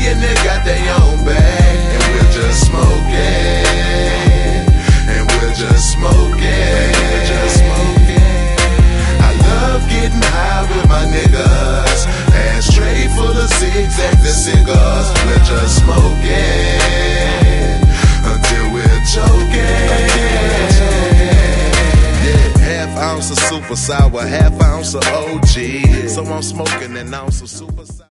and they got their own bag, and we're just smoking, and we're just smoking, I love getting high with my niggas, ashtray full of zigzags and cigars. We're just smoking until we're choking. Yeah, half ounce of super sour, half ounce of OG. So I'm smoking an ounce of super sour.